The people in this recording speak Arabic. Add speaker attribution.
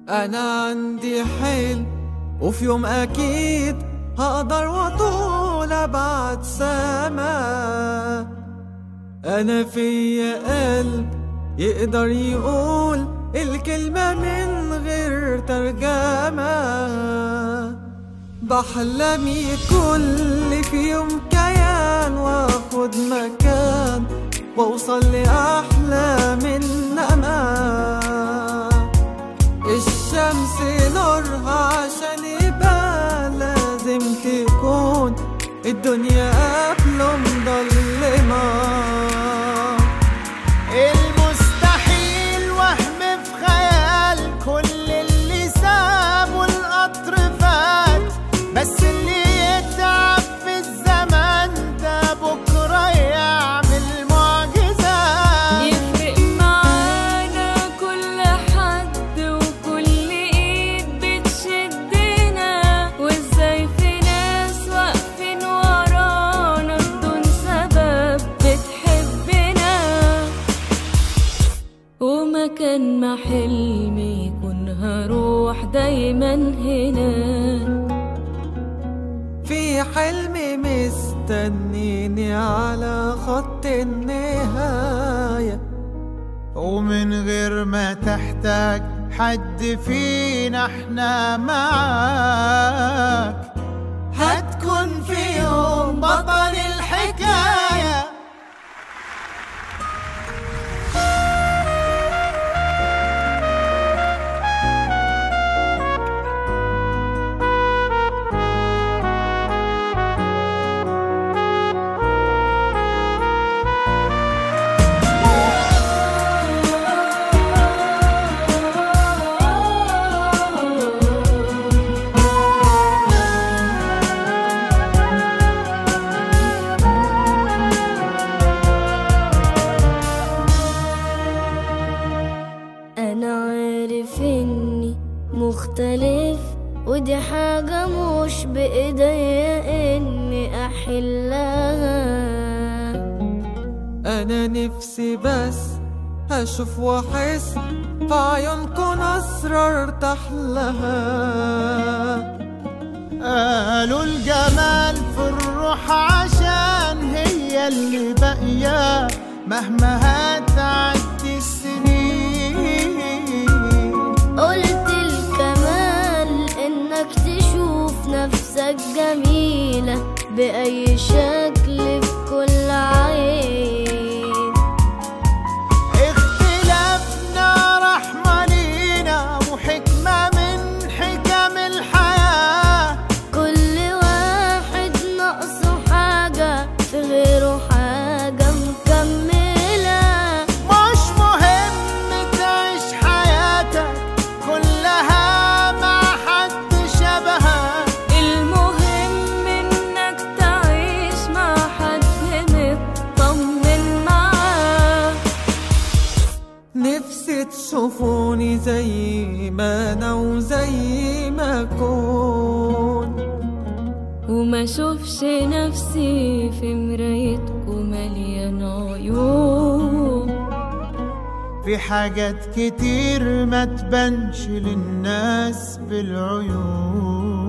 Speaker 1: أنا عندي حلم وفي يوم أكيد هقدر وطول أبعد سما. أنا فيا قلب يقدر يقول الكلمة من غير ترجمة. بحلم كل في يوم كيان واخد مكان واوصل لأحلام النما. الشمس نورها عشان يبقى لازم تكون الدنيا قبله مضلمة.
Speaker 2: المستحيل وهم في خيال، كل اللي سابه القطر فات، بس اللي يتعب في الزمن ده بكرة يعمل معجزات.
Speaker 3: يفرق معانا كل حد وكل ايد بتشدنا، وازاي في ناس واقفين ورانا بدون سبب بتحبنا. ومكان ما حلمي يكون هروح دايما هنا.
Speaker 1: في حلمي مستنيني على خط النهاية،
Speaker 2: ومن غير ما تحتاج حد فينا احنا معاك. هتكون في يوم بطل الحكاية.
Speaker 3: أنا عارف إني مختلف، ودي حاجة مش بإيديا إني أحلها.
Speaker 1: أنا نفسي بس أشوف وأحس في عيونكم أسرار تحلها.
Speaker 2: قالوا الجمال في الروح عشان هي اللي باقية مهما هتعدي السنين.
Speaker 3: قلت الكمال إنك تشوف نفسك جميلة بأي شكل في كل عين.
Speaker 2: اختلافنا رحمة لينا وحكمة من حكم الحياة.
Speaker 3: كل واحد ناقصه حاجة في غيره حاجة مكملة.
Speaker 2: مش مهم تعيش حياتك كلها مع حد شبهك،
Speaker 3: المهم إنك تعيش مع حد مطمن معاه.
Speaker 1: نفسي تشوفوني زي ما أنا وزي ما أكون،
Speaker 3: وما شوفش نفسي في مرايتكم مليان عيوب.
Speaker 2: في حاجات كتير ما تبانش للناس بالعيون.